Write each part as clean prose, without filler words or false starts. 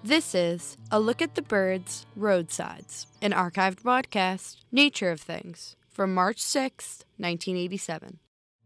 This is A Look at the Birds, Roadsides, an archived podcast, Nature of Things, from March 6, 1987.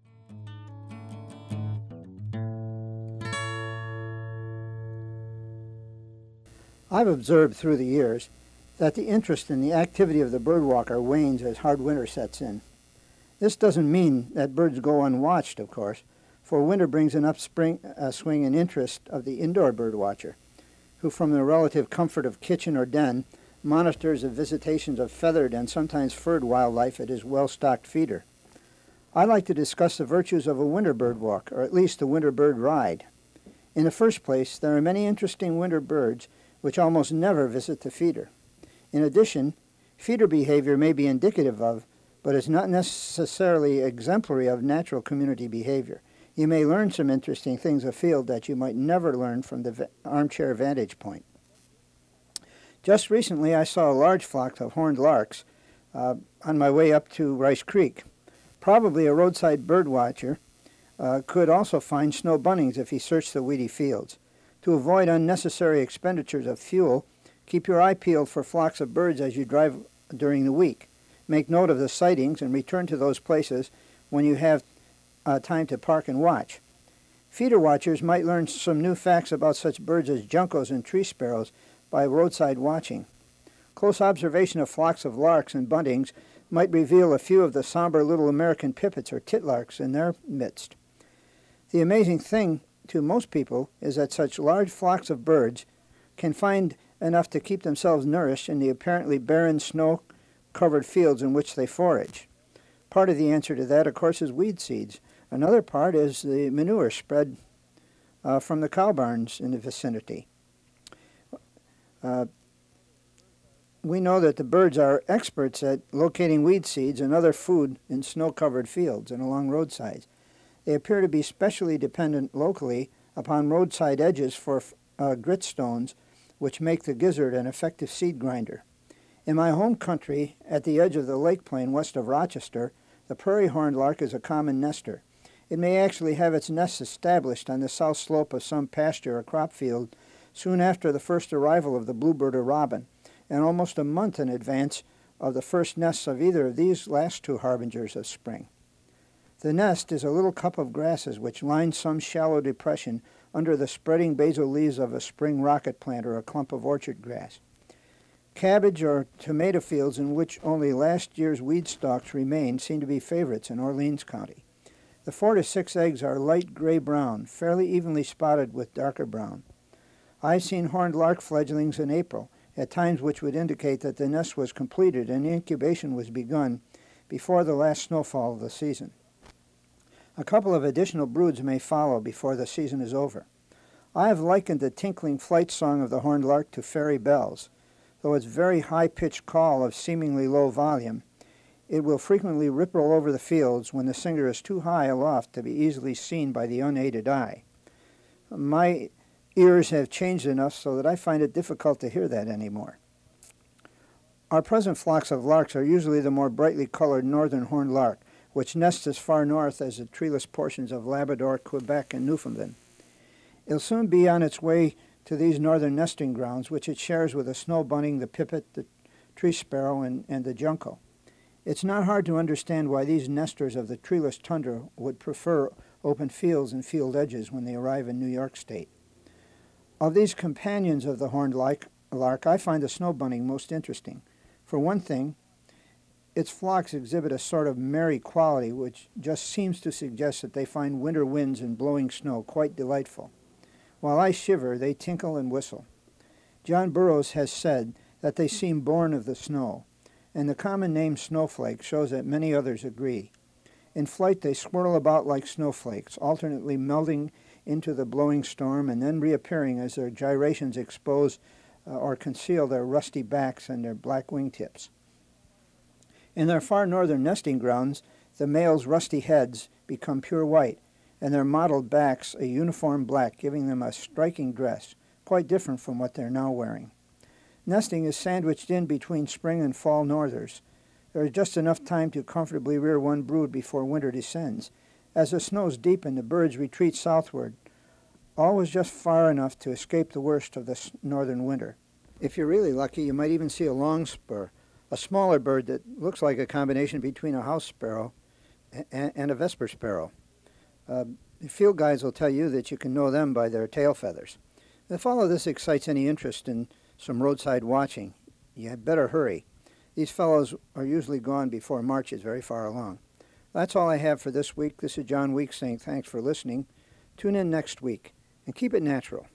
I've observed through the years that the interest in the activity of the birdwalker wanes as hard winter sets in. This doesn't mean that birds go unwatched, of course, for winter brings an upswing in interest of the indoor birdwatcher, who from the relative comfort of kitchen or den monitors the visitations of feathered and sometimes furred wildlife at his well-stocked feeder. I'd like to discuss the virtues of a winter bird walk, or at least a winter bird ride. In the first place, there are many interesting winter birds which almost never visit the feeder. In addition, feeder behavior may be indicative of, but is not necessarily exemplary of, natural community behavior. You may learn some interesting things afield that you might never learn from the armchair vantage point. Just recently, I saw a large flock of horned larks on my way up to Rice Creek. Probably a roadside bird watcher could also find snow buntings if he searched the weedy fields. To avoid unnecessary expenditures of fuel, keep your eye peeled for flocks of birds as you drive during the week. Make note of the sightings and return to those places when you have time to park and watch. Feeder watchers might learn some new facts about such birds as juncos and tree sparrows by roadside watching. Close observation of flocks of larks and buntings might reveal a few of the somber little American pipits or titlarks in their midst. The amazing thing to most people is that such large flocks of birds can find enough to keep themselves nourished in the apparently barren, snow-covered fields in which they forage. Part of the answer to that, of course, is weed seeds. Another part is the manure spread from the cow barns in the vicinity. We know that the birds are experts at locating weed seeds and other food in snow-covered fields and along roadsides. They appear to be specially dependent locally upon roadside edges for grit stones, which make the gizzard an effective seed grinder. In my home country, at the edge of the lake plain west of Rochester, the prairie horned lark is a common nester. It may actually have its nest established on the south slope of some pasture or crop field soon after the first arrival of the bluebird or robin, and almost a month in advance of the first nests of either of these last two harbingers of spring. The nest is a little cup of grasses which lines some shallow depression under the spreading basal leaves of a spring rocket plant or a clump of orchard grass. Cabbage or tomato fields in which only last year's weed stalks remain seem to be favorites in Orleans County. The 4 to 6 eggs are light gray-brown, fairly evenly spotted with darker brown. I've seen horned lark fledglings in April, at times which would indicate that the nest was completed and incubation was begun before the last snowfall of the season. A couple of additional broods may follow before the season is over. I have likened the tinkling flight song of the horned lark to fairy bells. Though its very high-pitched call of seemingly low volume, it will frequently ripple over the fields when the singer is too high aloft to be easily seen by the unaided eye. My ears have changed enough so that I find it difficult to hear that anymore. Our present flocks of larks are usually the more brightly colored northern horned lark, which nests as far north as the treeless portions of Labrador, Quebec, and Newfoundland. It'll soon be on its way to these northern nesting grounds, which it shares with the snow bunting, the pipit, the tree sparrow, and the junco. It's not hard to understand why these nesters of the treeless tundra would prefer open fields and field edges when they arrive in New York State. Of these companions of the horned lark, I find the snow bunting most interesting. For one thing, its flocks exhibit a sort of merry quality which just seems to suggest that they find winter winds and blowing snow quite delightful. While I shiver, they tinkle and whistle. John Burroughs has said that they seem born of the snow, and the common name snowflake shows that many others agree. In flight, they swirl about like snowflakes, alternately melting into the blowing storm and then reappearing as their gyrations expose or conceal their rusty backs and their black wingtips. In their far northern nesting grounds, the males' rusty heads become pure white, and their mottled backs a uniform black, giving them a striking dress, quite different from what they're now wearing. Nesting is sandwiched in between spring and fall northers. There is just enough time to comfortably rear one brood before winter descends. As the snows deepen, the birds retreat southward All was just far enough to escape the worst of this northern winter. If you're really lucky, you might even see a longspur, a smaller bird that looks like a combination between a house sparrow and a vesper sparrow. Field guides will tell you that you can know them by their tail feathers. If all of this excites any interest in some roadside watching, you had better hurry. These fellows are usually gone before March is very far along. That's all I have for this week. This is John Weeks saying thanks for listening. Tune in next week and keep it natural.